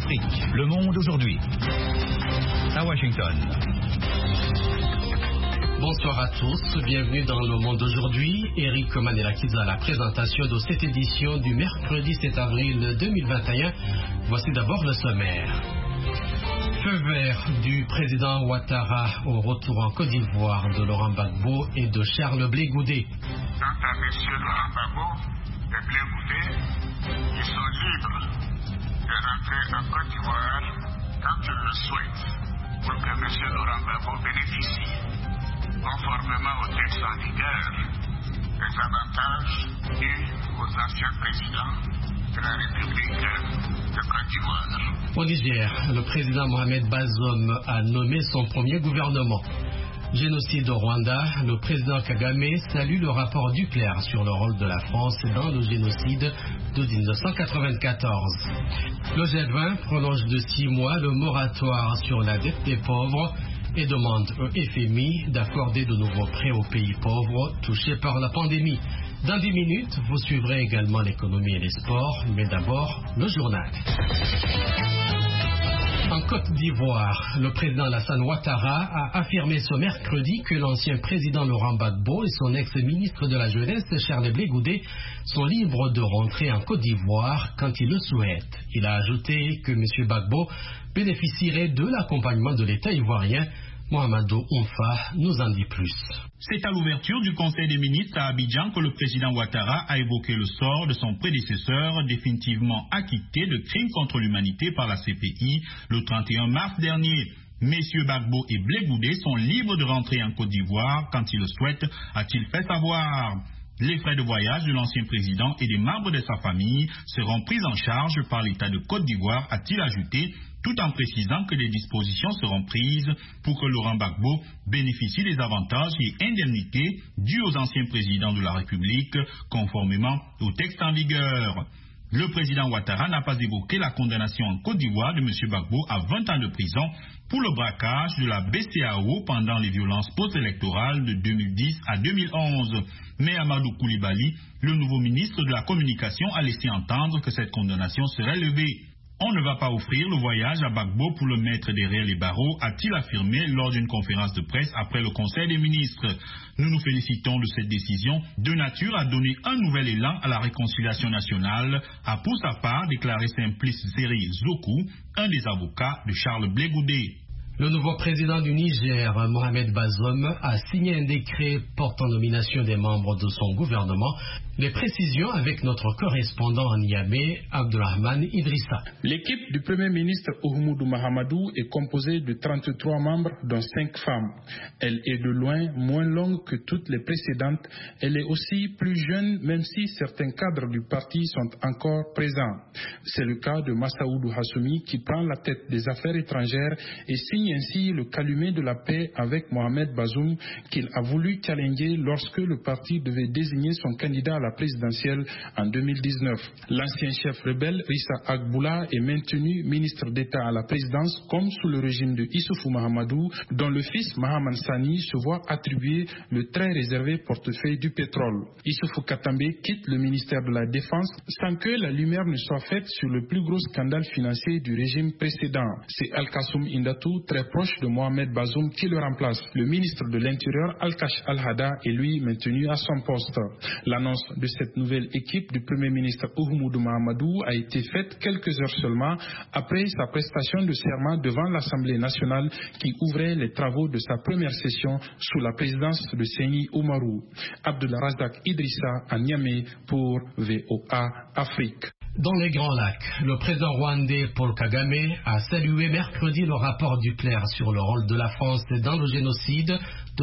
Afrique, le monde aujourd'hui. À Washington. Bonsoir à tous, bienvenue dans le monde d'aujourd'hui. Eric Manelakiza à la présentation de cette édition du mercredi 7 avril 2021. Voici d'abord le sommaire. Feu vert du président Ouattara au retour en Côte d'Ivoire de Laurent Gbagbo et de Charles Blé Goudé. Quant à M. Laurent Gbagbo et Blé Goudé, ils sont libres de rentrer en Côte d'Ivoire quand ils le souhaitent pour que M. Laurent Gbagbo bénéficie, conformément au texte en vigueur, des avantages dus aux anciens présidents de la République de Côte d'Ivoire. Au Niger, le président Mohamed Bazoum a nommé son premier gouvernement. Génocide au Rwanda, le président Kagame salue le rapport Duclerc sur le rôle de la France dans le génocide de 1994. Le G20 prolonge de 6 mois le moratoire sur la dette des pauvres et demande au FMI d'accorder de nouveaux prêts aux pays pauvres touchés par la pandémie. Dans 10 minutes, vous suivrez également l'économie et les sports, mais d'abord le journal. En Côte d'Ivoire, le président Alassane Ouattara a affirmé ce mercredi que l'ancien président Laurent Gbagbo et son ex-ministre de la Jeunesse Charles Blé Goudé sont libres de rentrer en Côte d'Ivoire quand ils le souhaitent. Il a ajouté que M. Gbagbo bénéficierait de l'accompagnement de l'État ivoirien. Mohamedou Oumfa nous en dit plus. C'est à l'ouverture du Conseil des ministres à Abidjan que le président Ouattara a évoqué le sort de son prédécesseur définitivement acquitté de crimes contre l'humanité par la CPI le 31 mars dernier. Messieurs Gbagbo et Blé Goudé sont libres de rentrer en Côte d'Ivoire quand ils le souhaitent, a-t-il fait savoir. Les frais de voyage de l'ancien président et des membres de sa famille seront pris en charge par l'État de Côte d'Ivoire, a-t-il ajouté, tout en précisant que des dispositions seront prises pour que Laurent Gbagbo bénéficie des avantages et indemnités dus aux anciens présidents de la République, conformément au texte en vigueur. Le président Ouattara n'a pas évoqué la condamnation en Côte d'Ivoire de M. Gbagbo à 20 ans de prison pour le braquage de la BCEAO pendant les violences post-électorales de 2010 à 2011. Mais Amadou Koulibaly, le nouveau ministre de la Communication, a laissé entendre que cette condamnation serait levée. On ne va pas offrir le voyage à Gbagbo pour le mettre derrière les barreaux, a-t-il affirmé lors d'une conférence de presse après le Conseil des ministres. Nous nous félicitons de cette décision, de nature à donner un nouvel élan à la réconciliation nationale, a pour sa part déclaré Simplice Zeri Zokou, un des avocats de Charles Blé Goudé. Le nouveau président du Niger, Mohamed Bazoum, a signé un décret portant nomination des membres de son gouvernement. Les précisions avec notre correspondant en Niamey, Abdulrahman Idrissa. L'équipe du Premier ministre Oumoudou Mahamadou est composée de 33 membres, dont 5 femmes. Elle est de loin moins longue que toutes les précédentes. Elle est aussi plus jeune, même si certains cadres du parti sont encore présents. C'est le cas de Massaoudou Hassoumi qui prend la tête des affaires étrangères et signe ainsi le calumet de la paix avec Mohamed Bazoum qu'il a voulu challenger lorsque le parti devait désigner son candidat à la présidentielle en 2019. L'ancien chef rebelle Rissa Agboula est maintenu ministre d'État à la présidence comme sous le régime de Issoufou Mahamadou, dont le fils Mahaman Sani se voit attribuer le très réservé portefeuille du pétrole. Issoufou Katambe quitte le ministère de la Défense sans que la lumière ne soit faite sur le plus gros scandale financier du régime précédent. C'est Al-Kassoum Indatou, très proche de Mohamed Bazoum, qui le remplace. Le ministre de l'Intérieur, Al-Kash Al-Hada, est lui maintenu à son poste. L'annonce de cette nouvelle équipe du Premier ministre Oumoudou Mahamadou a été faite quelques heures seulement après sa prestation de serment devant l'Assemblée nationale qui ouvrait les travaux de sa première session sous la présidence de Seyni Oumarou. Abdullah Razak Idrissa à Niamey pour VOA Afrique. Dans les Grands Lacs, le président rwandais Paul Kagame a salué mercredi le rapport Duclerc sur le rôle de la France dans le génocide de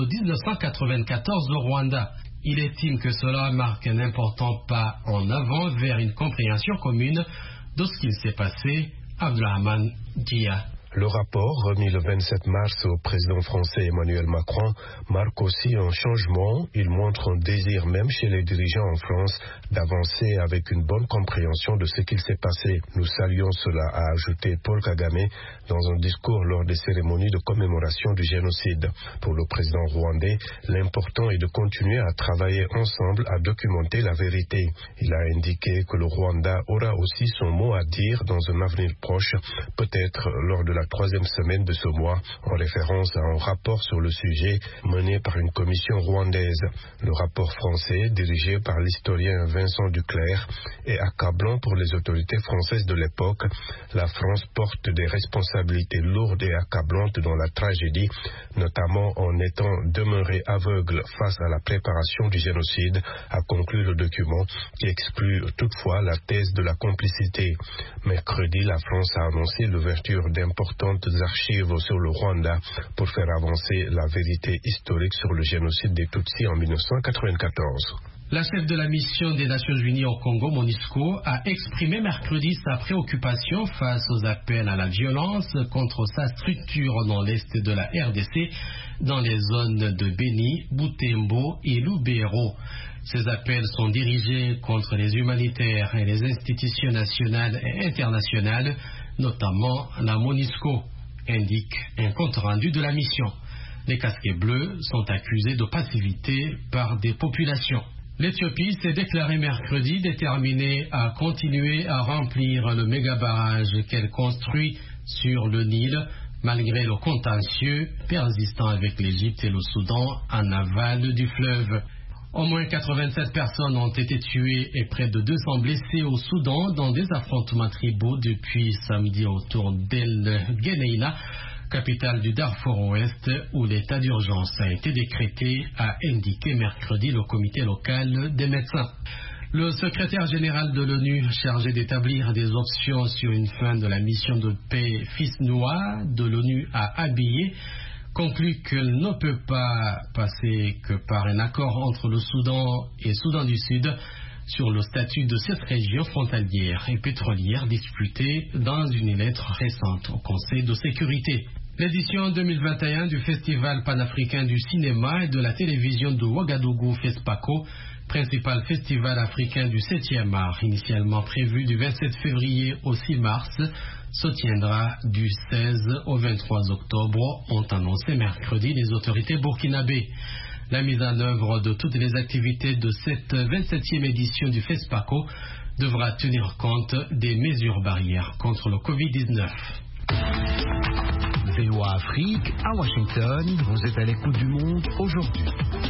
1994 au Rwanda. Il estime que cela marque un important pas en avant vers une compréhension commune de ce qu'il s'est passé. Abdulrahman Dia. Le rapport remis le 27 mars au président français Emmanuel Macron marque aussi un changement. Il montre un désir même chez les dirigeants en France d'avancer avec une bonne compréhension de ce qu'il s'est passé. Nous saluons cela, a ajouté Paul Kagame dans un discours lors des cérémonies de commémoration du génocide. Pour le président rwandais, l'important est de continuer à travailler ensemble à documenter la vérité. Il a indiqué que le Rwanda aura aussi son mot à dire dans un avenir proche, peut-être lors de la 3e semaine de ce mois, en référence à un rapport sur le sujet mené par une commission rwandaise. Le rapport français, dirigé par l'historien Vincent Duclerc, est accablant pour les autorités françaises de l'époque. La France porte des responsabilités lourdes et accablantes dans la tragédie, notamment en étant demeurée aveugle face à la préparation du génocide, a conclu le document, qui exclut toutefois la thèse de la complicité. Mercredi, la France a annoncé l'ouverture d'importantes archives sur le Rwanda pour faire avancer la vérité historique sur le génocide des Tutsis en 1994. La chef de la mission des Nations Unies au Congo, MONUSCO, a exprimé mercredi sa préoccupation face aux appels à la violence contre sa structure dans l'est de la RDC, dans les zones de Beni, Butembo et Lubero. Ces appels sont dirigés contre les humanitaires et les institutions nationales et internationales, notamment la MONUSCO, indique un compte rendu de la mission. Les casquets bleus sont accusés de passivité par des populations. L'Éthiopie s'est déclarée mercredi déterminée à continuer à remplir le méga-barrage qu'elle construit sur le Nil, malgré le contentieux persistant avec l'Égypte et le Soudan en aval du fleuve. Au moins 87 personnes ont été tuées et près de 200 blessés au Soudan dans des affrontements tribaux depuis samedi autour d'El Geneina, capitale du Darfour Ouest, où l'état d'urgence a été décrété, a indiqué mercredi le comité local des médecins. Le secrétaire général de l'ONU, chargé d'établir des options sur une fin de la mission de paix FISNUA de l'ONU à Abyei, conclut qu'elle ne peut pas passer que par un accord entre le Soudan et Soudan du Sud sur le statut de cette région frontalière et pétrolière disputée dans une lettre récente au Conseil de sécurité. L'édition 2021 du Festival panafricain du cinéma et de la télévision de Ouagadougou FESPACO, principal festival africain du 7e art, initialement prévu du 27 février au 6 mars, se tiendra du 16 au 23 octobre, ont annoncé mercredi les autorités burkinabées. La mise en œuvre de toutes les activités de cette 27e édition du FESPACO devra tenir compte des mesures barrières contre le Covid-19. VOA Afrique, à Washington, vous êtes à l'écoute du monde aujourd'hui.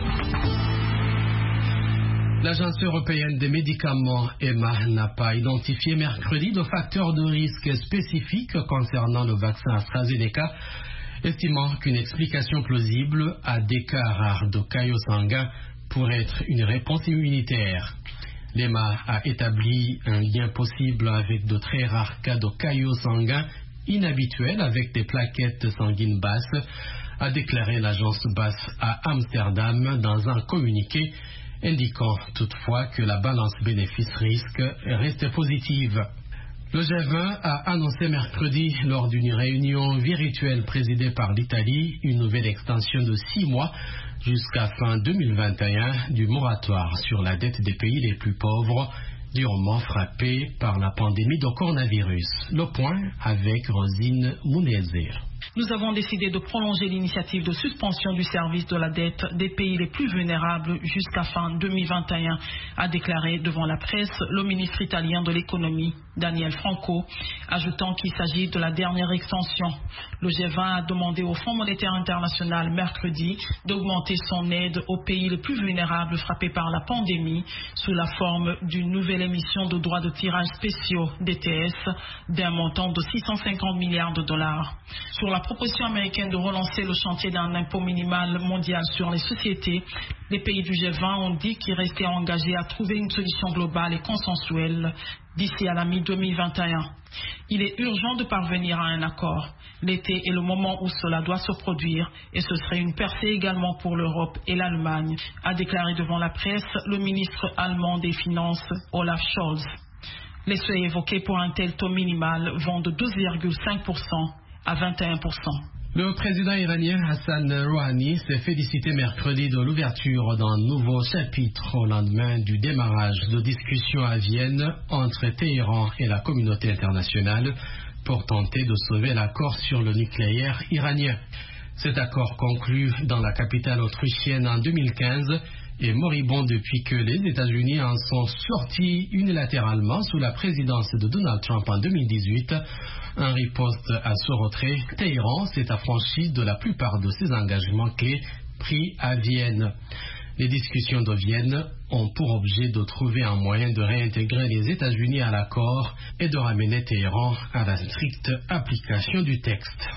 L'Agence européenne des médicaments, EMA, n'a pas identifié mercredi de facteurs de risque spécifiques concernant le vaccin AstraZeneca, estimant qu'une explication plausible à des cas rares de caillots sanguins pourrait être une réponse immunitaire. L'EMA a établi un lien possible avec de très rares cas de caillots sanguins inhabituels avec des plaquettes sanguines basses, a déclaré l'agence basse à Amsterdam dans un communiqué, indiquant toutefois que la balance bénéfice-risque reste positive. Le G20 a annoncé mercredi, lors d'une réunion virtuelle présidée par l'Italie, une nouvelle extension de 6 mois jusqu'à fin 2021 du moratoire sur la dette des pays les plus pauvres, durement frappés par la pandémie de coronavirus. Le point avec Rosine Mounezir. Nous avons décidé de prolonger l'initiative de suspension du service de la dette des pays les plus vulnérables jusqu'à fin 2021, a déclaré devant la presse le ministre italien de l'économie, Daniel Franco, ajoutant qu'il s'agit de la dernière extension. Le G20 a demandé au Fonds monétaire international mercredi d'augmenter son aide aux pays les plus vulnérables frappés par la pandémie sous la forme d'une nouvelle émission de droits de tirage spéciaux DTS d'un montant de 650 milliards de dollars. Sur la proposition américaine de relancer le chantier d'un impôt minimal mondial sur les sociétés, les pays du G20 ont dit qu'ils restaient engagés à trouver une solution globale et consensuelle d'ici à la mi-2021. Il est urgent de parvenir à un accord. L'été est le moment où cela doit se produire et ce serait une percée également pour l'Europe et l'Allemagne, a déclaré devant la presse le ministre allemand des Finances, Olaf Scholz. Les seuils évoqués pour un tel taux minimal vont de 12,5% à 21%. Le président iranien Hassan Rouhani s'est félicité mercredi de l'ouverture d'un nouveau chapitre au lendemain du démarrage de discussions à Vienne entre Téhéran et la communauté internationale pour tenter de sauver l'accord sur le nucléaire iranien. Cet accord conclu dans la capitale autrichienne en 2015 est moribond depuis que les États-Unis en sont sortis unilatéralement sous la présidence de Donald Trump en 2018. En riposte à ce retrait, Téhéran s'est affranchi de la plupart de ses engagements clés pris à Vienne. Les discussions de Vienne ont pour objet de trouver un moyen de réintégrer les États-Unis à l'accord et de ramener Téhéran à la stricte application du texte.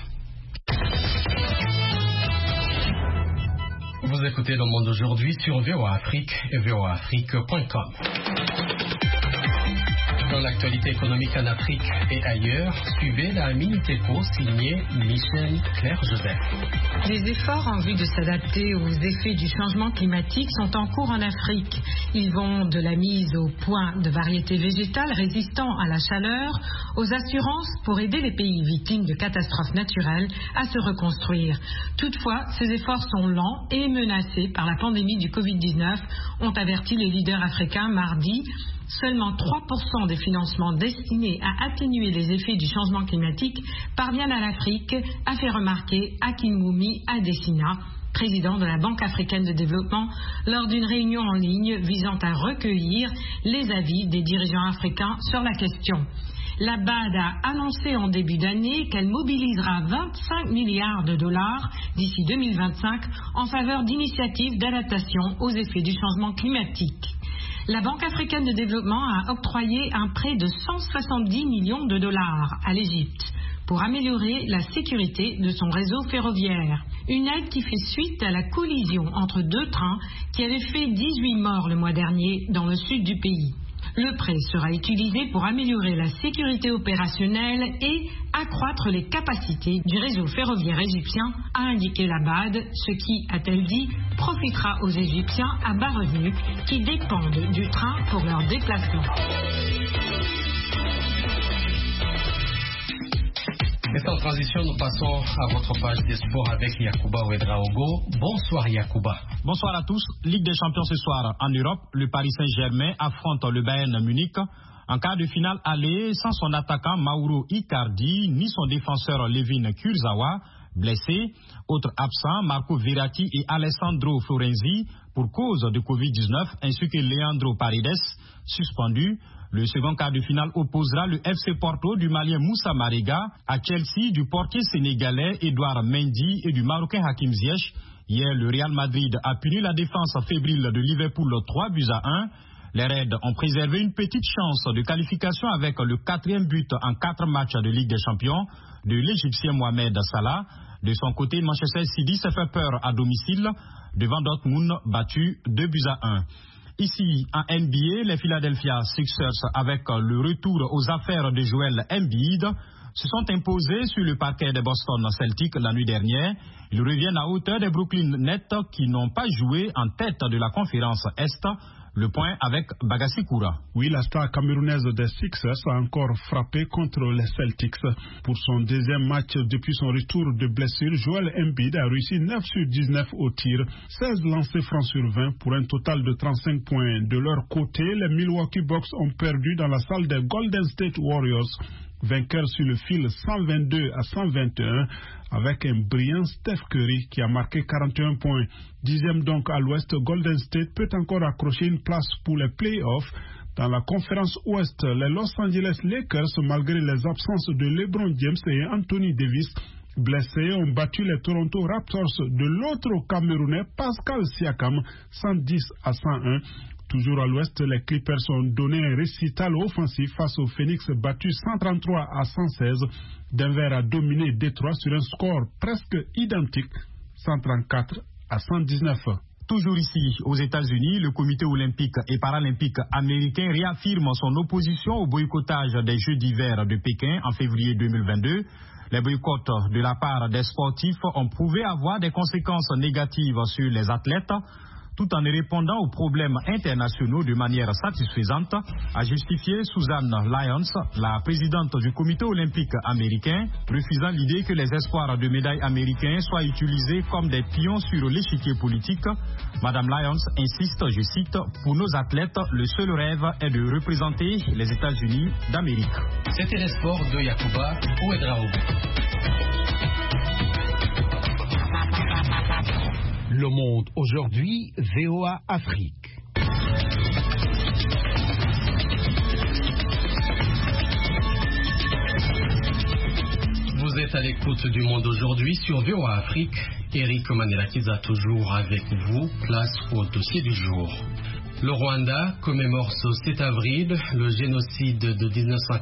Vous écoutez Le Monde aujourd'hui sur VOA Afrique et voaafrique.com. Dans l'actualité économique en Afrique et ailleurs, suivez la Minute-Éco signée Michel Claire-Joseph. Les efforts en vue de s'adapter aux effets du changement climatique sont en cours en Afrique. Ils vont de la mise au point de variétés végétales résistant à la chaleur aux assurances pour aider les pays victimes de catastrophes naturelles à se reconstruire. Toutefois, ces efforts sont lents et menacés par la pandémie du Covid-19, ont averti les leaders africains mardi. Seulement 3% des financements destinés à atténuer les effets du changement climatique parviennent à l'Afrique, a fait remarquer Akinwumi Adesina, président de la Banque africaine de développement, lors d'une réunion en ligne visant à recueillir les avis des dirigeants africains sur la question. La BAD a annoncé en début d'année qu'elle mobilisera 25 milliards de dollars d'ici 2025 en faveur d'initiatives d'adaptation aux effets du changement climatique. La Banque africaine de développement a octroyé un prêt de 170 millions de dollars à l'Égypte pour améliorer la sécurité de son réseau ferroviaire. Une aide qui fait suite à la collision entre deux trains qui avait fait 18 morts le mois dernier dans le sud du pays. Le prêt sera utilisé pour améliorer la sécurité opérationnelle et accroître les capacités du réseau ferroviaire égyptien, a indiqué la BAD, ce qui, a-t-elle dit, profitera aux Égyptiens à bas revenus qui dépendent du train pour leur déplacement. Et sans transition, nous passons à votre page des sports avec Yacouba Ouedraogo. Bonsoir Yacouba. Bonsoir à tous. Ligue des champions ce soir en Europe. Le Paris Saint-Germain affronte le Bayern Munich en quart de finale aller sans son attaquant Mauro Icardi ni son défenseur Levin Kurzawa, blessé. Autres absents, Marco Verratti et Alessandro Florenzi pour cause de Covid-19 ainsi que Leandro Paredes, suspendu. Le second quart de finale opposera le FC Porto du Malien Moussa Marega à Chelsea du portier sénégalais Edouard Mendy et du Marocain Hakim Ziyech. Hier, le Real Madrid a puni la défense fébrile de Liverpool 3-1. Les Reds ont préservé une petite chance de qualification avec le 4e but en 4 matchs de Ligue des Champions de l'Égyptien Mohamed Salah. De son côté, Manchester City s'est fait peur à domicile devant Dortmund battu 2-1. Ici, en NBA, les Philadelphia Sixers, avec le retour aux affaires de Joel Embiid, se sont imposés sur le parquet des Boston Celtics la nuit dernière. Ils reviennent à hauteur des Brooklyn Nets qui n'ont pas joué en tête de la conférence Est. Le point avec Bagassi Koura. Oui, la star camerounaise des Sixers a encore frappé contre les Celtics. Pour son deuxième match depuis son retour de blessure, Joel Embiid a réussi 9 sur 19 au tir, 16 lancés francs sur 20 pour un total de 35 points. De leur côté, les Milwaukee Bucks ont perdu dans la salle des Golden State Warriors. Vainqueur sur le fil 122-121 avec un brillant Steph Curry qui a marqué 41 points. 10e donc à l'ouest, Golden State peut encore accrocher une place pour les playoffs. Dans la conférence ouest, les Los Angeles Lakers, malgré les absences de LeBron James et Anthony Davis, blessés, ont battu les Toronto Raptors de l'autre Camerounais Pascal Siakam 110-101. Toujours à l'ouest, les Clippers ont donné un récital offensif face aux Phoenix battus 133-116. Denver a dominé Détroit sur un score presque identique, 134-119. Toujours ici, aux États-Unis, le comité olympique et paralympique américain réaffirme son opposition au boycottage des Jeux d'hiver de Pékin en février 2022. Les boycotts de la part des sportifs ont prouvé avoir des conséquences négatives sur les athlètes. tout en répondant aux problèmes internationaux de manière satisfaisante, a justifié Suzanne Lyons, la présidente du comité olympique américain, refusant l'idée que les espoirs de médailles américains soient utilisés comme des pions sur l'échiquier politique. Madame Lyons insiste, je cite, « Pour nos athlètes, le seul rêve est de représenter les États-Unis d'Amérique. » C'était les sports de Yacouba Ouedraogo. Le Monde aujourd'hui, VOA Afrique. Vous êtes à l'écoute du Monde aujourd'hui sur VOA Afrique. Eric Manelakiza toujours avec vous. Place au dossier du jour. Le Rwanda commémore ce 7 avril le génocide de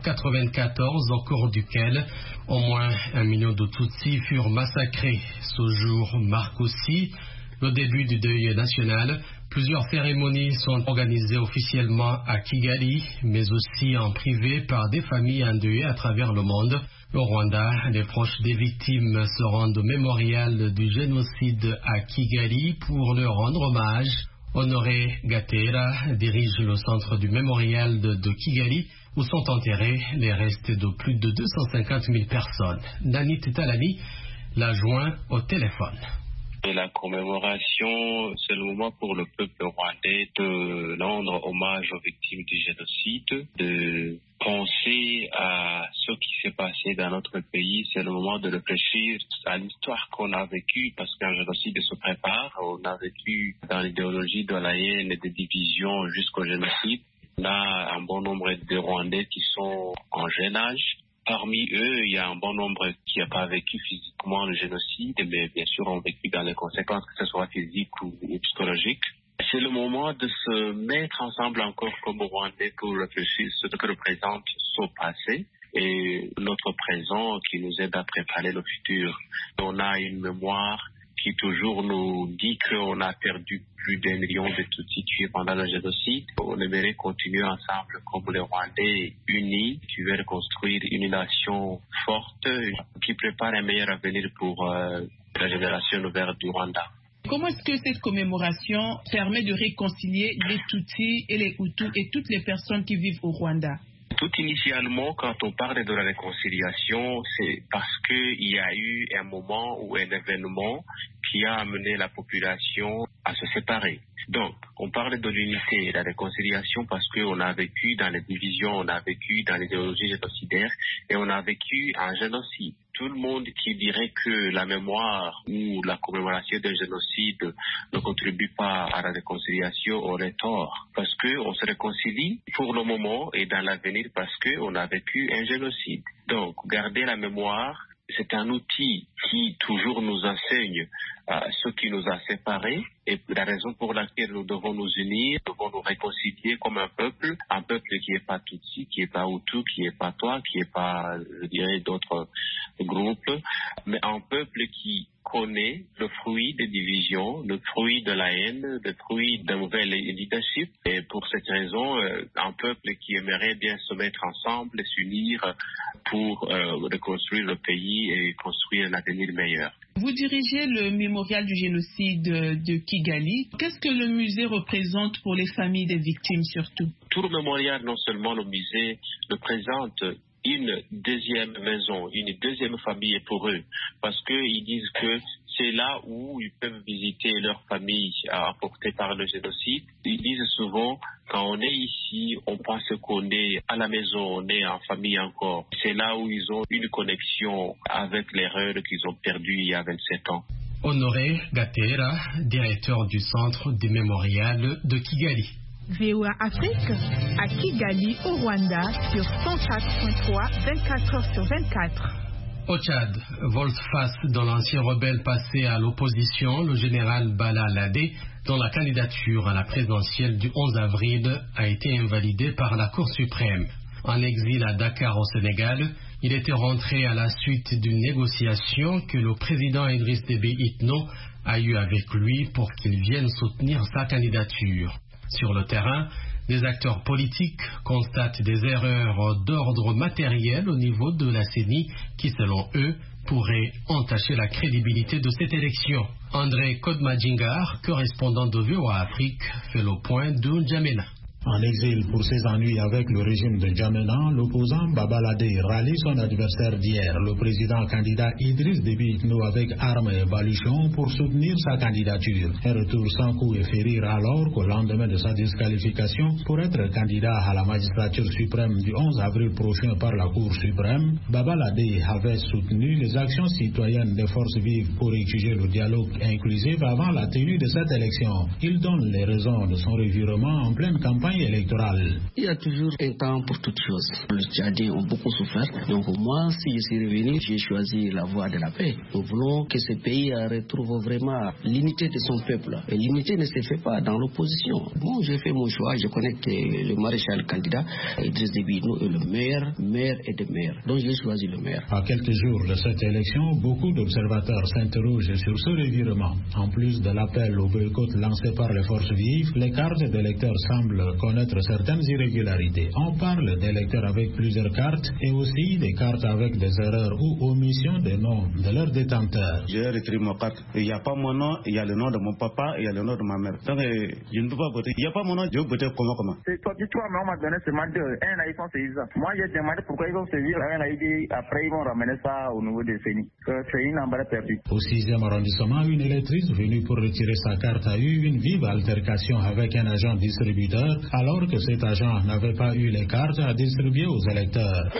1994 au cours duquel au moins 1 million de Tutsis furent massacrés. Ce jour marque aussi le début du deuil national. Plusieurs cérémonies sont organisées officiellement à Kigali, mais aussi en privé par des familles endeuillées à travers le monde. Au Rwanda, les proches des victimes se rendent au mémorial du génocide à Kigali pour leur rendre hommage. Honoré Gatera dirige le centre du mémorial de Kigali où sont enterrés les restes de plus de 250 000 personnes. Nanit Talani l'a joint au téléphone. La commémoration, c'est le moment pour le peuple rwandais de rendre hommage aux victimes du génocide, de penser à ce qui s'est passé dans notre pays. C'est le moment de réfléchir à l'histoire qu'on a vécue, parce qu'un génocide se prépare. On a vécu dans l'idéologie de la haine et des divisions jusqu'au génocide. On a un bon nombre de Rwandais qui sont en jeune âge. Parmi eux, il y a un bon nombre qui n'a pas vécu physiquement le génocide, mais bien sûr ont vécu dans les conséquences, que ce soit physiques ou psychologiques. C'est le moment de se mettre ensemble encore comme Rwandais pour réfléchir sur ce que représente ce passé et notre présent qui nous aide à préparer le futur. On a une mémoire qui toujours nous dit qu'on a perdu plus d'1 million de Tutsis tués pendant le génocide. On aimerait continuer ensemble comme les Rwandais unis, qui veulent construire une nation forte qui prépare un meilleur avenir pour la génération nouvelle du Rwanda. Comment est-ce que cette commémoration permet de réconcilier les Tutsis et les Hutus et toutes les personnes qui vivent au Rwanda? Tout initialement, quand on parle de la réconciliation, c'est parce qu'il y a eu un moment ou un événement qui a amené la population à se séparer. Donc, on parle de l'unité et de la réconciliation parce qu'on a vécu dans les divisions, on a vécu dans l'idéologie génocidaire et on a vécu un génocide. Tout le monde qui dirait que la mémoire ou la commémoration d'un génocide ne contribue pas à la réconciliation aurait tort. Parce qu'on se réconcilie pour le moment et dans l'avenir parce qu'on a vécu un génocide. Donc, garder la mémoire, c'est un outil qui toujours nous enseigne ce qui nous a séparés et la raison pour laquelle nous devons nous unir, nous devons nous réconcilier comme un peuple qui n'est pas Tutsi, qui n'est pas Hutu, qui n'est pas toi, qui n'est pas, je dirais, d'autres groupes, mais un peuple qui connaît le fruit des divisions, le fruit de la haine, le fruit d'un mauvais leadership. Et pour cette raison, un peuple qui aimerait bien se mettre ensemble et s'unir pour reconstruire le pays et construire un avenir meilleur. Vous dirigez le mémorial du génocide de Kigali. Qu'est-ce que le musée représente pour les familles des victimes surtout? Tout le mémorial, non seulement le musée, représente une deuxième maison, une deuxième famille pour eux, parce qu'ils disent que c'est là où ils peuvent visiter leur famille emportée par le génocide. Ils disent souvent, quand on est ici, on pense qu'on est à la maison, on est en famille encore. C'est là où ils ont une connexion avec l'erreur qu'ils ont perdue il y a 27 ans. Honoré Gatera, directeur du centre du mémorial de Kigali. VOA Afrique, à Kigali, au Rwanda, sur 104.3, 24 heures sur 24. Au Tchad, volte-face dans l'ancien rebelle passé à l'opposition, le général Bala Ladé, dont la candidature à la présidentielle du 11 avril a été invalidée par la Cour suprême. En exil à Dakar au Sénégal, il était rentré à la suite d'une négociation que le président Idriss Déby Itno a eue avec lui pour qu'il vienne soutenir sa candidature. Sur le terrain, des acteurs politiques constatent des erreurs d'ordre matériel au niveau de la CENI qui, selon eux, pourrait entacher la crédibilité de cette élection. André Kodmadjingar, correspondant de VOA Afrique, fait le point de N'Djamena. En exil pour ses ennuis avec le régime de N'Djamena, l'opposant Babalade rallie son adversaire d'hier, le président candidat Idriss Déby Itno, avec armes et baluchons pour soutenir sa candidature. Un retour sans coup et férir alors qu'au lendemain de sa disqualification pour être candidat à la magistrature suprême du 11 avril prochain par la Cour suprême, Babalade avait soutenu les actions citoyennes des forces vives pour exiger le dialogue inclusif avant la tenue de cette élection. Il donne les raisons de son revirement en pleine campagne électorale. Il y a toujours un temps pour toutes choses. Les Tchadiens ont beaucoup souffert. Donc moi, si je suis revenu, j'ai choisi la voie de la paix. Nous voulons que ce pays retrouve vraiment l'unité de son peuple. Et l'unité ne se fait pas dans l'opposition. Bon, j'ai fait mon choix. Je connais que le maréchal candidat Idriss Déby Itno est le meilleur et des meilleurs. Donc j'ai choisi le meilleur. À quelques jours de cette élection, beaucoup d'observateurs s'interrogent sur ce revirement. En plus de l'appel au boycott lancé par les forces vives, les cartes d'électeurs semblent connaître certaines irrégularités. On parle d'électeurs avec plusieurs cartes et aussi des cartes avec des erreurs ou omissions des noms de leurs détenteurs. J'ai retiré ma carte. Il n'y a pas mon nom, il y a le nom de mon papa, il y a le nom de ma mère. Donc je ne peux pas voter. Il n'y a pas mon nom, je vais voter comment. C'est toi, mais on m'a donné seulement deux. Un là, ils sont saisissants. Moi, j'ai demandé pourquoi ils vont saisir. Un là, il dit après, ils vont ramener ça au niveau de CENI. CENI n'a pas perdu. Au 6e arrondissement, une électrice venue pour retirer sa carte a eu une vive altercation avec un agent distributeur, alors que cet agent n'avait pas eu les cartes à distribuer aux électeurs. Tu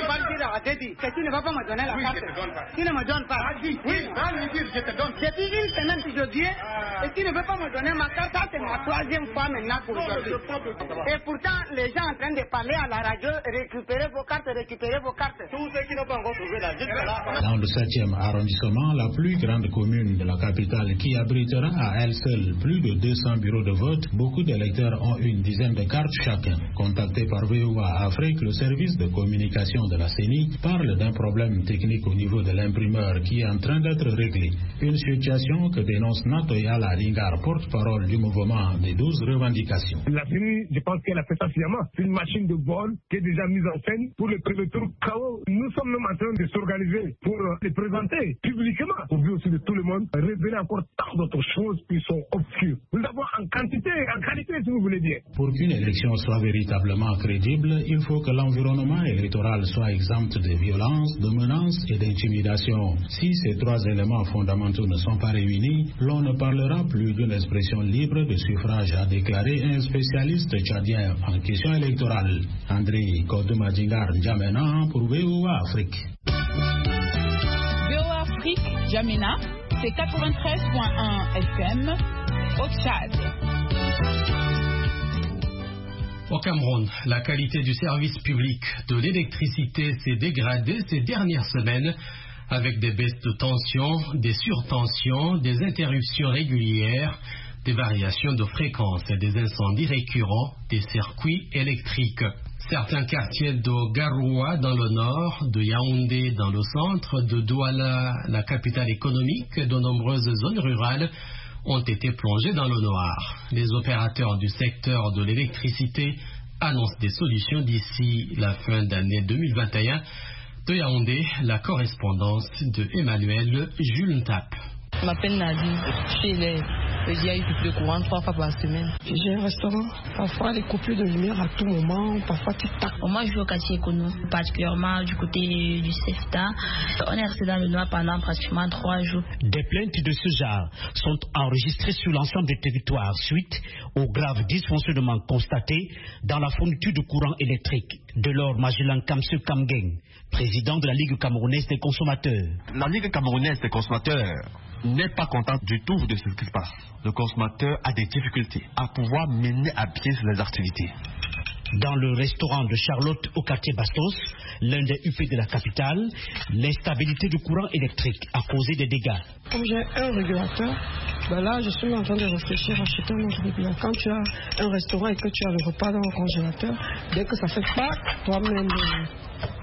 ne vas pas me donner la carte. Tu ne me donnes pas. Oui, je te donne. Depuis une semaine que je viens et tu ne veux pas me donner ma carte. Ça, c'est ma troisième fois maintenant pour aujourd'hui. Et pourtant, les gens en train de parler à la radio, récupérez vos cartes. Tous ceux qui n'ont pas encore trouvé la juste là. Dans le 7e arrondissement, la plus grande commune de la capitale qui abritera à elle seule plus de 200 bureaux de vote, beaucoup d'électeurs ont une dizaine de cartes chacun. Contacté par VOA Afrique, le service de communication de la CENI parle d'un problème technique au niveau de l'imprimeur qui est en train d'être réglé. Une situation que dénonce Natoya Lalingar, porte-parole du mouvement des 12 revendications. La CENI, je pense qu'elle a fait ça sciemment. C'est une machine de vol qui est déjà mise en scène pour le premier tour KO. Nous sommes même en train de s'organiser pour les présenter publiquement, pour vue aussi de tout le monde, révéler encore tant d'autres choses qui sont obscures. Nous avons en quantité, en qualité, si vous voulez dire. Pour qu'une élection soit véritablement crédible, il faut que l'environnement électoral soit exempt de violence, de menaces et d'intimidation. Si ces trois éléments fondamentaux ne sont pas réunis, l'on ne parlera plus d'une expression libre de suffrage, a déclaré un spécialiste tchadien en question électorale. André Kodmadjingar N'Djamena pour VOA Afrique. VOA Afrique, N'Djamena, c'est 93.1 FM au Tchad. Au Cameroun, la qualité du service public de l'électricité s'est dégradée ces dernières semaines avec des baisses de tension, des surtensions, des interruptions régulières, des variations de fréquence et des incendies récurrents des circuits électriques. Certains quartiers de Garoua dans le nord, de Yaoundé dans le centre, de Douala, la capitale économique, et de nombreuses zones rurales ont été plongés dans le noir. Les opérateurs du secteur de l'électricité annoncent des solutions d'ici la fin d'année 2021. De Yaoundé, la correspondance de Emmanuel Jules Ntap. Je m'appelle Nadine. J'ai eu plus de courant 3 fois par semaine. J'ai un restaurant. Parfois, les coupures de lumière à tout moment. Parfois, tic-tac. Moi, je vis au quartier économique, particulièrement du côté du CEFTA. On est resté dans le noir pendant pratiquement 3 jours. Des plaintes de ce genre sont enregistrées sur l'ensemble des territoires suite aux graves dysfonctionnements constatés dans la fourniture de courant électrique. De l'or Magellan Kamse Kamgeng, président de la Ligue camerounaise des consommateurs. La Ligue camerounaise des consommateurs n'est pas contente du tout de ce qui se passe. Le consommateur a des difficultés à pouvoir mener à pied ses activités. Dans le restaurant de Charlotte au quartier Bastos, l'un des UP de la capitale, l'instabilité du courant électrique a causé des dégâts. Comme j'ai un régulateur, là je suis en train de réfléchir à acheter un autre régulateur. Quand tu as un restaurant et que tu as le repas dans le congélateur, dès que ça fait pas, toi-même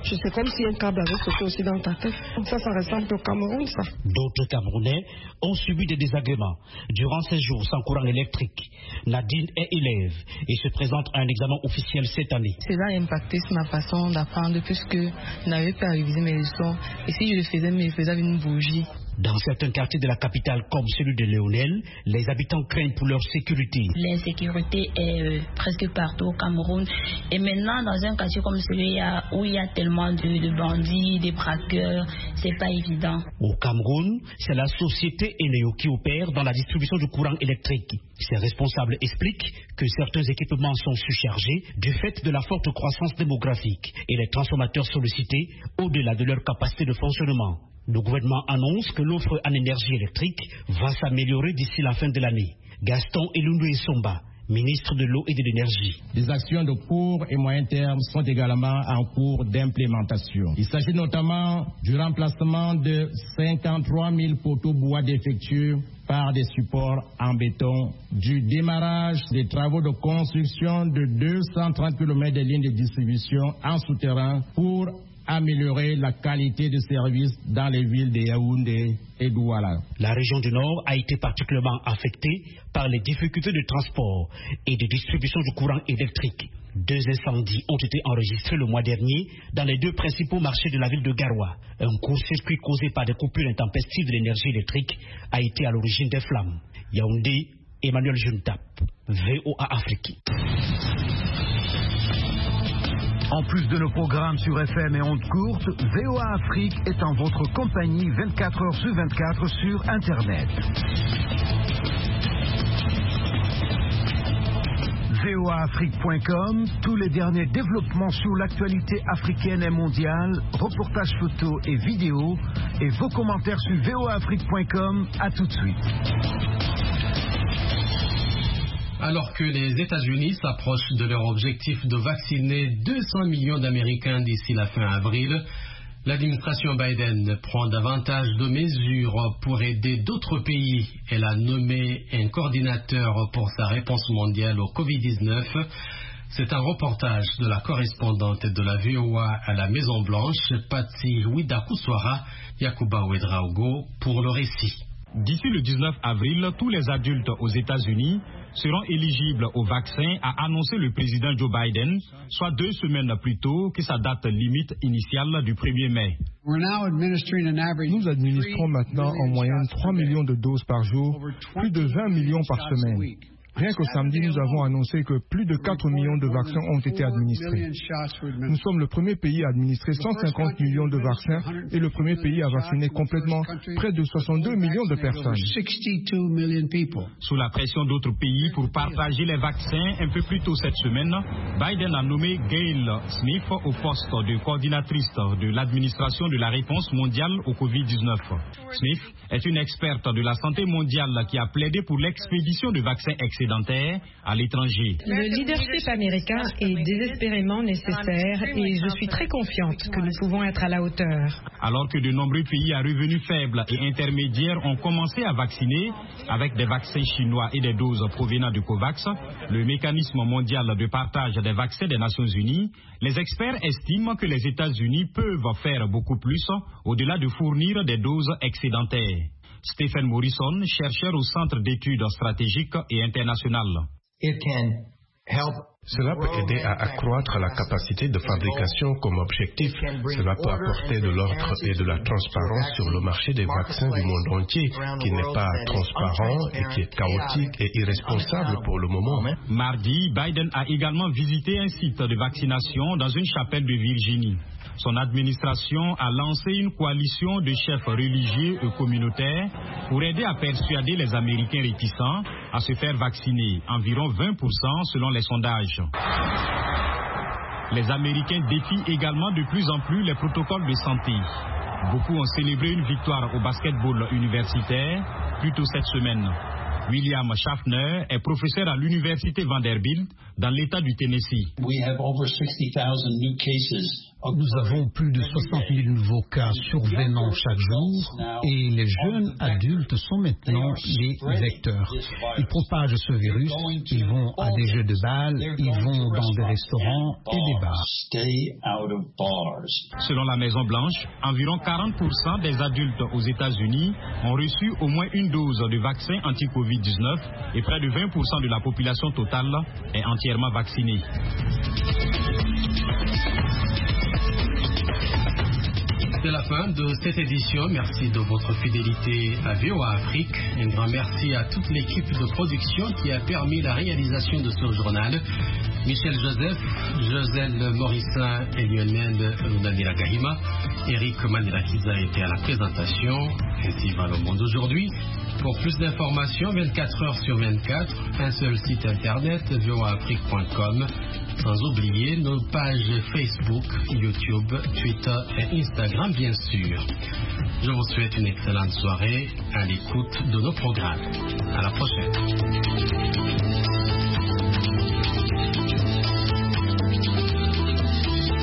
C'est comme si un câble avait sauté aussi dans ta tête. Ça ressemble au Cameroun, ça. D'autres Camerounais ont subi des désagréments durant ces jours sans courant électrique. Nadine est élève et se présente à un examen officiel cette année. Cela a impacté sur ma façon d'apprendre puisque je n'avais pas à réviser mes leçons. Et si je le faisais, mais je faisais avec une bougie. Dans certains quartiers de la capitale comme celui de Léonel, les habitants craignent pour leur sécurité. L'insécurité est presque partout au Cameroun. Et maintenant, dans un quartier comme celui-là, où il y a tellement de bandits, des braqueurs, c'est pas évident. Au Cameroun, c'est la société Eneo qui opère dans la distribution du courant électrique. Ses responsables expliquent que certains équipements sont surchargés du fait de la forte croissance démographique et les transformateurs sollicités au-delà de leur capacité de fonctionnement. Le gouvernement annonce que l'offre en énergie électrique va s'améliorer d'ici la fin de l'année. Gaston Elundwe Somba, ministre de l'eau et de l'énergie. Des actions de court et moyen terme sont également en cours d'implémentation. Il s'agit notamment du remplacement de 53 000 poteaux bois défectueux par des supports en béton, du démarrage des travaux de construction de 230 km de lignes de distribution en souterrain pour améliorer la qualité de service dans les villes de Yaoundé et Douala. La région du Nord a été particulièrement affectée par les difficultés de transport et de distribution du courant électrique. 2 incendies ont été enregistrés le mois dernier dans les 2 principaux marchés de la ville de Garoua. Un court-circuit causé par des coupures intempestives de l'énergie électrique a été à l'origine des flammes. Yaoundé, Emmanuel Juntap, VOA Afrique. En plus de nos programmes sur FM et ondes courtes, VOA Afrique est en votre compagnie 24 heures sur 24 sur Internet. voaafrique.com, tous les derniers développements sur l'actualité africaine et mondiale, reportages photos et vidéos, et vos commentaires sur voaafrique.com. À tout de suite. Alors que les États-Unis s'approchent de leur objectif de vacciner 200 millions d'Américains d'ici la fin avril, l'administration Biden prend davantage de mesures pour aider d'autres pays. Elle a nommé un coordinateur pour sa réponse mondiale au Covid-19. C'est un reportage de la correspondante de la VOA à la Maison-Blanche, Patsy Widakuswara, Yakuba Ouedraogo, pour le récit. D'ici le 19 avril, tous les adultes aux États-Unis seront éligibles au vaccin, a annoncé le président Joe Biden, soit 2 semaines plus tôt que sa date limite initiale du 1er mai. Nous administrons maintenant en moyenne 3 millions de doses par jour, plus de 20 millions par semaine. Rien qu'au samedi, nous avons annoncé que plus de 4 millions de vaccins ont été administrés. Nous sommes le premier pays à administrer 150 millions de vaccins et le premier pays à vacciner complètement près de 62 millions de personnes. Sous la pression d'autres pays pour partager les vaccins, un peu plus tôt cette semaine, Biden a nommé Gail Smith au poste de coordinatrice de l'administration de la réponse mondiale au Covid-19. Smith est une experte de la santé mondiale qui a plaidé pour l'expédition de vaccins excédentaires à l'étranger. Le leadership américain est désespérément nécessaire et je suis très confiante que nous pouvons être à la hauteur. Alors que de nombreux pays à revenus faibles et intermédiaires ont commencé à vacciner avec des vaccins chinois et des doses provenant de COVAX, le mécanisme mondial de partage des vaccins des Nations Unies, les experts estiment que les États-Unis peuvent faire beaucoup plus au-delà de fournir des doses excédentaires. Stephen Morrison, chercheur au Centre d'études stratégiques et internationales. Cela peut aider à accroître la capacité de fabrication comme objectif. Cela peut apporter de l'ordre et de la transparence sur le marché des vaccins du monde entier, qui n'est pas transparent et qui est chaotique et irresponsable pour le moment. Mardi, Biden a également visité un site de vaccination dans une chapelle de Virginie. Son administration a lancé une coalition de chefs religieux et communautaires pour aider à persuader les Américains réticents à se faire vacciner, environ 20% selon les sondages. Les Américains défient également de plus en plus les protocoles de santé. Beaucoup ont célébré une victoire au basketball universitaire plus tôt cette semaine. William Schaffner est professeur à l'université Vanderbilt dans l'État du Tennessee. Nous avons plus de 60 000 nouveaux cas survenant chaque jour et les jeunes adultes sont maintenant les vecteurs. Ils propagent ce virus, ils vont à des jeux de bal, ils vont dans des restaurants et des bars. Selon la Maison-Blanche, environ 40% des adultes aux États-Unis ont reçu au moins une dose de vaccin anti-Covid-19 et près de 20% de la population totale est entièrement vaccinée. C'est la fin de cette édition. Merci de votre fidélité à VOA Afrique. Un grand merci à toute l'équipe de production qui a permis la réalisation de ce journal. Michel Joseph, Joselle Morissin et Lionel Lunamira Gahima. Eric Manirakiza était à la présentation. Ainsi va le monde aujourd'hui. Pour plus d'informations, 24 heures sur 24, un seul site internet, voaafrique.com. Sans oublier nos pages Facebook, YouTube, Twitter et Instagram, bien sûr. Je vous souhaite une excellente soirée à l'écoute de nos programmes. À la prochaine.